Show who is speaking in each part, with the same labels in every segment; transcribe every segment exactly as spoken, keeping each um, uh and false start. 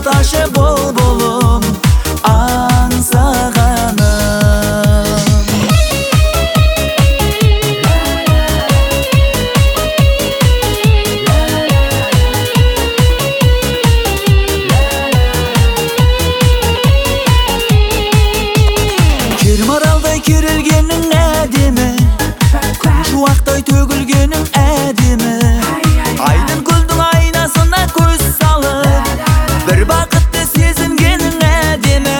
Speaker 1: тұрақташы бұлбұлым аңсағаным. Кермаралдай керілгенің әдемі, шуақтай төгілгенің әдемі. Айдын күлдің айнасына көз салып, бір бақытты сезінгенің әдемі.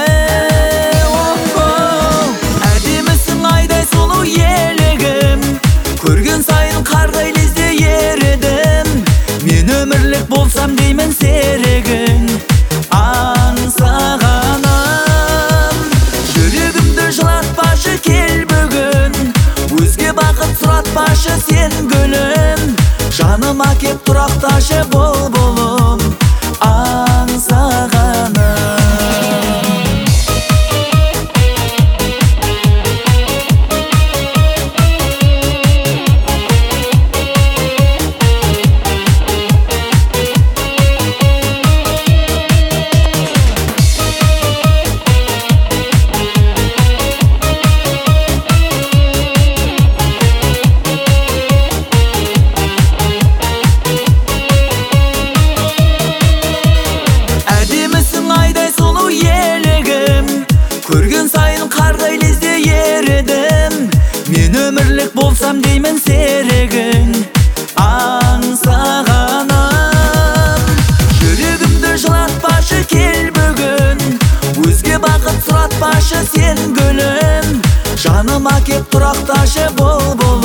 Speaker 1: Әдемісің айдай сұлу елігім, көрген сайын қардай лезде ередім. Мен өмірлік болсам деймін серігің аңсағаным. Жүрегімді жылатпашы кел бүгін, өзге бақыт сұратпашы сен гүлім. Жаныма кеп тұрақташы бұлбұлым аңсағаным. Көрген сайын қардай лезде ередім. Мен өмірлік болсам деймін серігің аңсағаным. Жүрегімді жылатпашы кел бүгін, өзге бақыт сұратпашы сен гүлім. Жаныма кеп тұрақташы бұлбұл